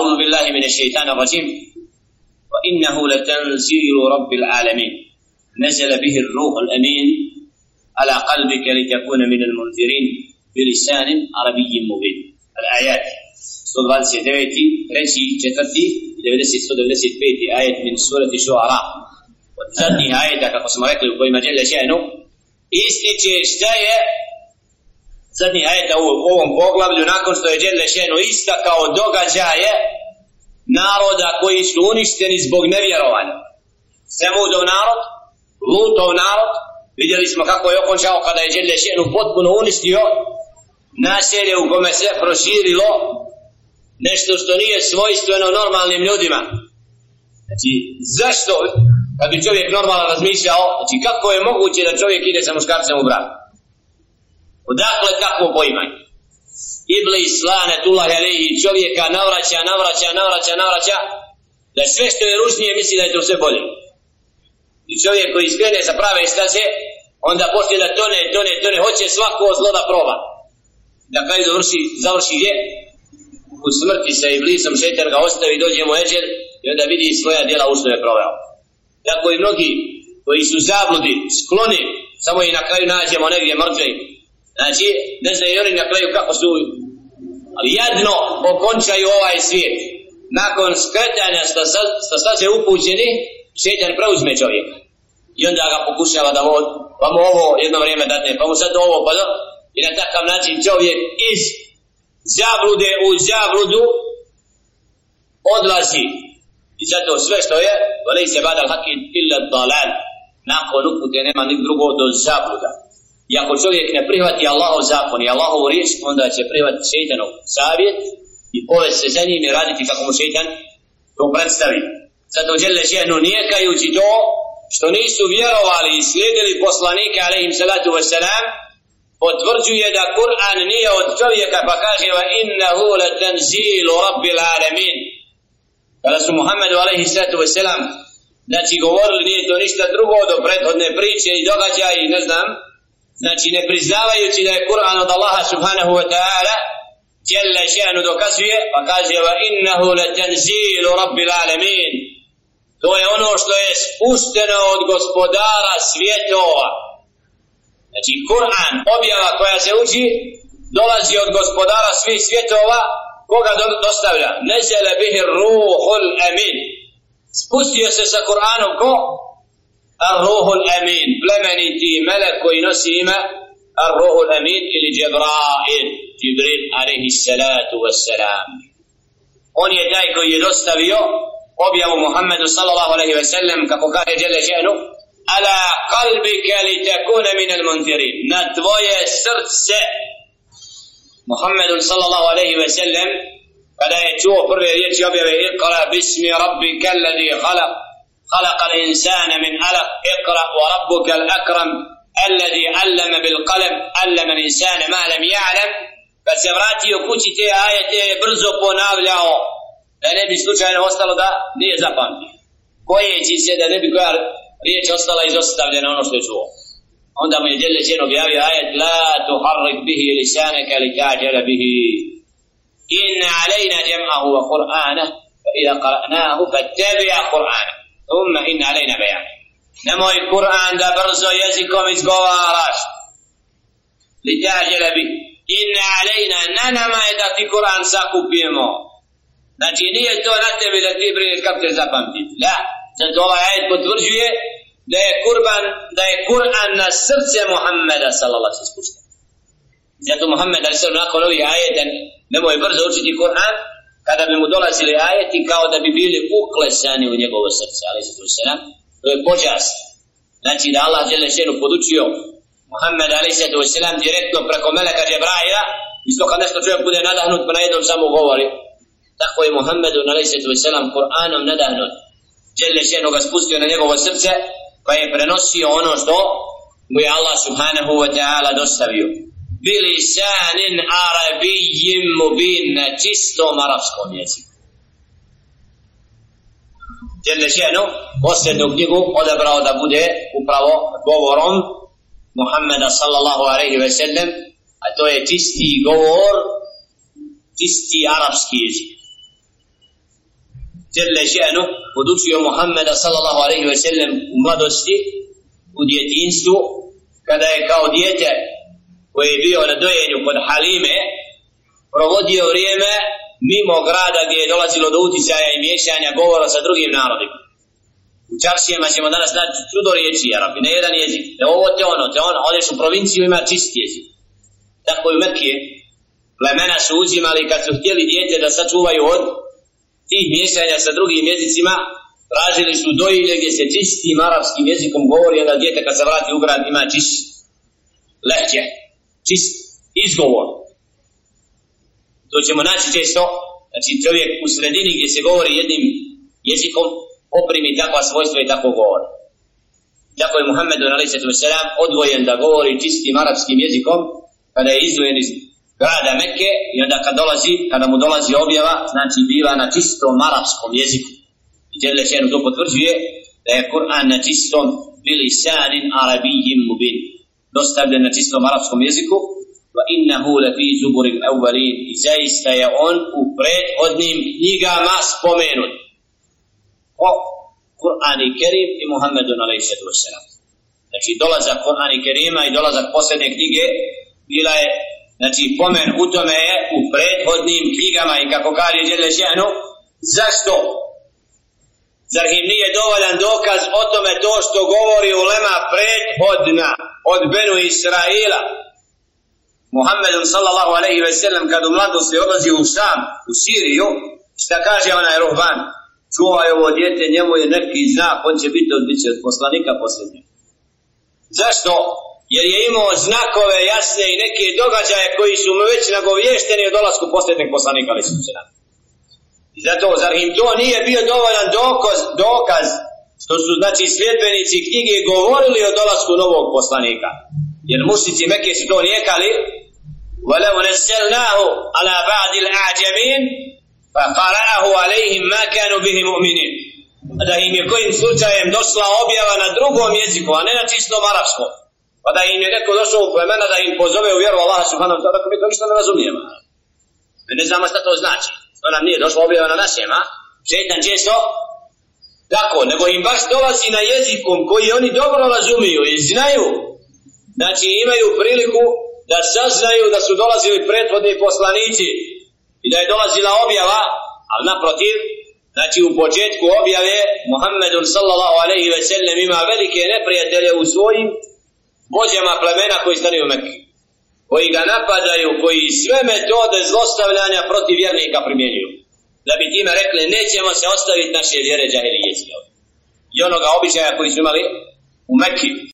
أعوذ بالله من الشيطان الرجيم وإنه لتنزيل رب العالمين نزل به الروح الأمين على قلبك لتكون من المنذرين بلسان عربي مبين. الآيات 129, 3, 4, 195 آية من سورة الشعراء. Od zadnjih ajeta, kako smo rekli, u kojima dželle še'nu ističe šta je zadnjih ajeta u ovom poglavlju, nakon što je dželle še'nu istakao događaje naroda koji su uništeni zbog nevjerovanja. Semudov narod, Lutov narod, vidjeli smo kako je okončao kada je dželle še'nu potpuno uništio naselje u kome se proširilo nešto što nije svojstveno normalnim ljudima. Znači, zašto, kad bi čovjek normalno razmišljao, znači kako je moguće da čovjek ide sa muškarcem u brak? Odakle takvo poimanje? Iblis lanetullahi alejhi čovjeka navraća, da sve što je ružnije misli da je to sve bolje. I čovjek koji skrene sa prave staze, onda počne da tone, hoće svako zlo da proba. Da kraju završi gdje? U smrti sa Iblisom, šejtan ga ostavi, dođe mu eđel i onda vidi svoja djela u što je proveo. Tako i mnogi koji su zabludi, skloni, samo i na kraju nađemo negdje mrtvi. Znači, ne znaju i oni na kraju kako su jadno okončaju ovaj svijet. Nakon skretanja sa staze upućeni, šejtan preuzme čovjeka. I onda ga pokušava da pa mu ovo jedno vrijeme dadne, pa mu sad ovo, pa do. I na takav način čovjek iz zablude u zabludu odlazi. I zato sve što je, velejse ba'dal haqqi illa dalal. Nakon upute nema ni drugo do zabluda. I ako čovjek ne prihvati Allahov zakon i Allahovu riječ, onda će prihvatiti šejtanov savjet i povesti se za njim i raditi kako mu šejtan to predstavi. Zato dželle še'nu nijekajući to što nisu vjerovali i slijedili poslanike alejhim salatu vesselam, potvrđuje da Kur'an nije od čovjeka, pa kaže wa innahu latanzilu rabbil alamin. Kada su Muhammedu alejhi salatu vesselam znači govorili nije to ništa drugo do prethodne priče i događaja i ne znam, znači ne priznavajući da je Kur'an od Allaha subhanahu wa ta'ala, dželle še'nu dokazuje pa kaže wa innahu latanzilu rabbil alamin. To je ono što je spušteno od gospodara svjetova. Znači Kur'an, objava koja se uči, dolazi od gospodara svih svjetova. Koga dostavlja? Nezele bihi ruhul amin. Spustio se sa Kur'anom ko? Ar-ruhul amin, plemeniti melek koji nosi ime Ar-ruhul amin ili Džibril alejhi salatu wassalam. On je taj koji je dostavio objavu Muhammedu sallallahu alejhi ve sellem, kako kaže dželle še'nu, ala qalbika litakuna min al-munzirin. Na tvoje srce Muhammedu sallallahu alejhi ve sellem, kada je čuo prve riječi objave Iqra bismi rabbika alladhi khalaq خلق الإنسان من علق اقرأ وربك الأكرم الذي علم بالقلم علم الإنسان ما لم يعلم. Kad se vratio kući te ajete je brzo ponavljao da ne bi slučajno ostalo da nije zapamtio. Bojeći se da ne bi koja riječ ostala izostavljena ono što je čuo. Onda mu je dželle še'nu objavio ajet la tuharrik bihi lisanaka lita'jala bihi inna alejna jam'ahu wa qur'anahu fa idha qara'nahu fattabi' qur'anahu thumma inna alejna bayanih. Nemoj Kur'an da brzo jezikom izgovaraš. Lita'jala bihi inna alejna, na nama je da ti Kur'an sakupimo. Znači nije to na tebi da ti brineš kako će zapamtiti. La, zato ovaj ajet potvrđuje da je Kur'an na srce Muhammeda sallallahu alejhi ve sellem. Zato Muhammed alejhi sallam nakon ovih ajeta nemoj brzo učiti Kur'an, kada bi mu dolazili ajeti kao da bi bili uklesani u njegovo srce alejhi sallam. To je počast. Znači da Allah dželle še'nu podučio Muhammed alejhi sallam direktno preko meleka Džibraila, isto kad nešto čovjek bude nadahnut pa na jednom samo govori. Tako je Muhammedu alejhi sallam Kur'anom nadahnut. Dželle še'nu ga spustio na njegovo srce pa je prenosio ono što mu je Allah subhanahu wa ta'ala dostavio. Bilisanin arabijim mubin, na čistom arapskom jeziku. Dželle še'nu posljednju knjigu odabrao da bude upravo govorom Muhammeda sallallahu alejhi ve sellem, a to je čisti govor, čisti arapski jezik. Jelle še'nu podučio Muhammeda sallallahu alejhi ve sellem u mladosti, u djetinjstvu, kada je kao dijete koji je bio na dojenju kod Halime provodio vrijeme mimo grada gdje je dolazilo do uticaja i miješanja govora sa drugim narodima. U čaršijama ćemo danas naći čudo riječi Arabi, ne jedan jezik, te ovo te ono, odeš u provinciju ima čist jezik. Tako i u Mekije plemena su uzimali kad su htjeli dijete da sačuvaju od tih miješanja sa drugim jezicima, tražili su dojilje gdje se čistim arapskim jezikom govori, da dijete kad se vrati u grad ima čist lehđe, čist izgovor. To ćemo naći često, znači čovjek u sredini gdje se govori jednim jezikom oprimi takva svojstva i tako govor. Tako je Muhammedun a.s. odvojen da govori čistim arapskim jezikom kada je izdvojen iz grada Mekke i onda kada mu dolazi objava, znači biva na čistom arapskom jeziku. I Jelle še'nu to potvrđuje da je Kur'an na čistom bilisanin arabijim mubin, dostavljen na čistom arapskom jeziku. Va innahu lafi zuburil awwalin, i zaista je on u prethodnim knjigama spomenut. O Kur'an i Kerim i Muhammedun a.s. Znači dolazak Kur'an i Kerima i dolazak posljednje knjige bila je, znači pomen u tome je u prethodnim knjigama i kako kaže Jelle še'nu, zašto? Zar im nije dovoljan dokaz o tome to što govori ulema prethodna od Benu Israila? Muhammedun sallallahu alejhi ve sellem kad u mladosti odlazi u Šam, u Siriju, šta kaže onaj ruhban? Čuvaj ovo dijete, njemu je neki znak, on će biti od poslanika posljednjeg. Zašto? Jer je imao znakove jasne i neke događaje koji su mu već nagovješteni o dolasku posljednjeg poslanika. I zato, zar im to nije bio dovoljan dokaz što su, znači, sljedbenici knjige govorili o dolasku novog poslanika? Jer mušnici Mekke su to nijekali. وَلَوْ نَزَّلْنَاهُ عَلَى بَعْدِ الْأَعْجَمِينَ فَقَرَأَهُ عَلَيْهِمْ مَا كَانُوا بِهِ مُؤْمِنِينَ. Da im je kojim slučajem došla objava na drugom jeziku, a ne na čistom arapskom. Pa da im je neko došao u plemena da im pozove u vjeru Allaha subhanahu wa ta'ala, mi to ništa ne razumijemo. Mi ne znamo šta to znači. To nam nije došla objava na našem, a? Šejtan često tako, nego im baš dolazi na jezikom koji oni dobro razumiju i znaju. Znači imaju priliku da saznaju da su dolazili prethodni poslanici i da je dolazila objava, ali naprotiv, znači u početku objave Muhammedun sallallahu alejhi ve sellem ima velike neprijatelje u svojim vođama plemena koji stanu u Mekki, koji ga napadaju, koji sve metode zlostavljanja protiv vjernika primjenjuju, da bi time rekli nećemo se ostaviti naše vjere džahilijetske i onoga običaja koji su imali u Mekki.